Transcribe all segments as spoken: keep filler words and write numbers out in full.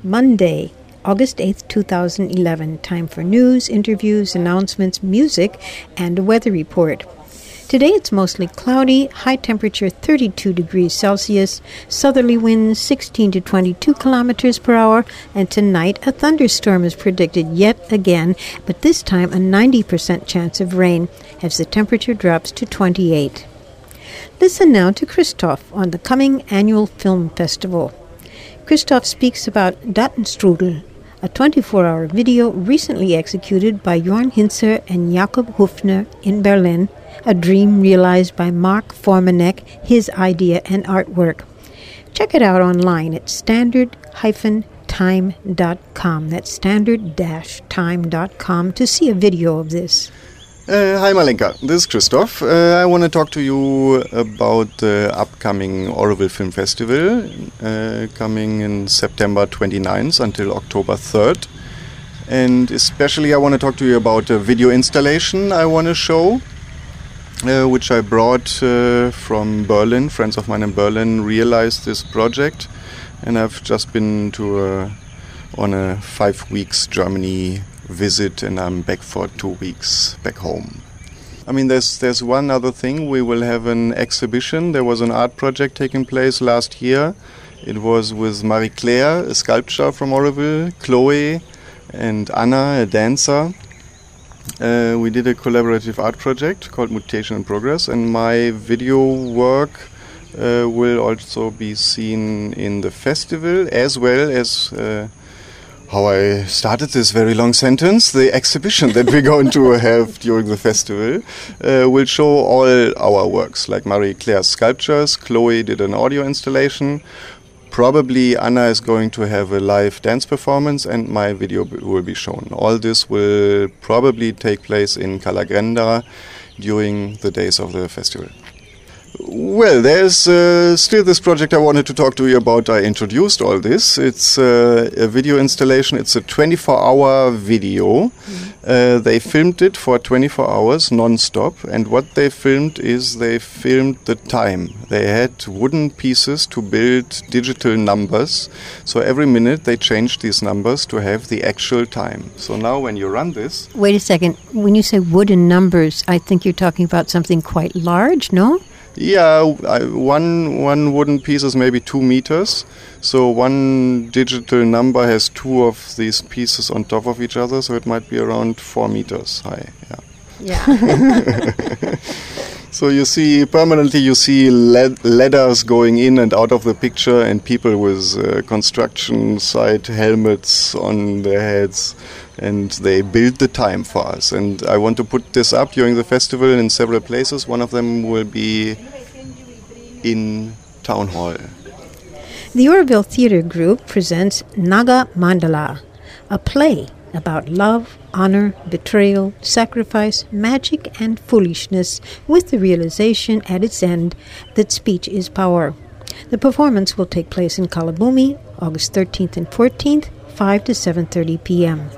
Monday, August eighth, two thousand eleven. Time for news, interviews, announcements, music, and a weather report. Today it's mostly cloudy, high temperature thirty-two degrees Celsius, southerly winds sixteen to twenty-two kilometers per hour, and tonight a thunderstorm is predicted yet again, but this time a ninety percent chance of rain as the temperature drops to twenty-eight. Listen now to Christoph on the coming annual film festival. Christoph speaks about Datenstrudel, a twenty-four hour video recently executed by Jorn Hinzer and Jakob Hufner in Berlin, a dream realized by Mark Formanek, his idea and artwork. Check it out online at standard dash time dot com. That's standard dash time dot com to see a video of this. Uh, hi Malenka, this is Christoph. Uh, I want to talk to you about the upcoming Oroville Film Festival, uh, coming in September twenty-ninth until October third. And especially I want to talk to you about a video installation I want to show, uh, which I brought uh, from Berlin. Friends of mine in Berlin realized this project, and I've just been to a, on a five weeks Germany visit, and I'm back for two weeks back home. I mean, there's there's one other thing. We will have an exhibition. There was an art project taking place last year. It was with Marie-Claire, a sculpture from Oroville, Chloe and Anna, a dancer. Uh, we did a collaborative art project called Mutation in Progress, and my video work uh, will also be seen in the festival, as well as uh, how I started this very long sentence, the exhibition that we're going to have during the festival uh, will show all our works, like Marie-Claire's sculptures. Chloe did an audio installation. Probably Anna is going to have a live dance performance, and my video b- will be shown. All this will probably take place in Cala Granda during the days of the festival. Well, there's uh, still this project I wanted to talk to you about. I introduced all this. It's uh, a video installation. It's a twenty-four hour video. Mm-hmm. Uh, they filmed it for twenty-four hours non-stop. And what they filmed is they filmed the time. They had wooden pieces to build digital numbers. So every minute they changed these numbers to have the actual time. So now when you run this... Wait a second. When you say wooden numbers, I think you're talking about something quite large, no? Yeah, I, one one wooden piece is maybe two meters. So one digital number has two of these pieces on top of each other. So it might be around four meters high. Yeah. Yeah. So you see, permanently you see led- ladders going in and out of the picture, and people with uh, construction site helmets on their heads, and they build the time for us. And I want to put this up during the festival in several places. One of them will be in Town Hall. The Oroville Theatre Group presents Naga Mandala, a play about love, honor, betrayal, sacrifice, magic, and foolishness, with the realization at its end that speech is power. The performance will take place in Kalabumi, August thirteenth and fourteenth, five to seven thirty p.m.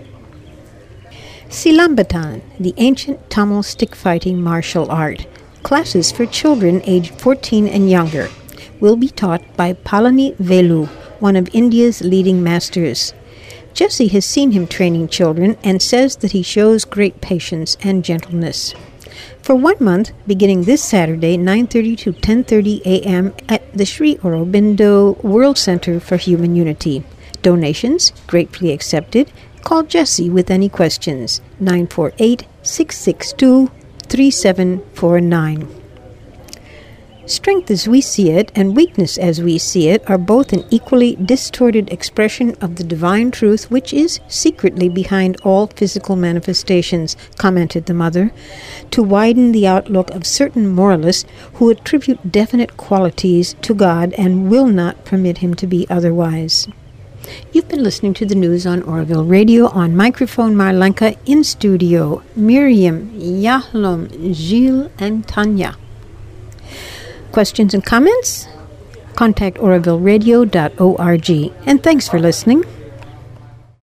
Silambatan, the ancient Tamil stick-fighting martial art. Classes for children aged fourteen and younger will be taught by Palani Velu, one of India's leading masters. Jesse has seen him training children and says that he shows great patience and gentleness. For one month, beginning this Saturday, nine thirty to ten thirty a.m. at the Sri Aurobindo World Center for Human Unity. Donations gratefully accepted. Call Jesse with any questions. nine four eight, six six two, three seven four nine. Strength as we see it and weakness as we see it are both an equally distorted expression of the divine truth which is secretly behind all physical manifestations, commented the mother, to widen the outlook of certain moralists who attribute definite qualities to God and will not permit him to be otherwise. You've been listening to the news on Oroville Radio. On microphone, Marlenka. In studio, Miriam, Yahlum, Gilles, and Tanya. Questions and comments? Contact oroville radio dot org. And thanks for listening.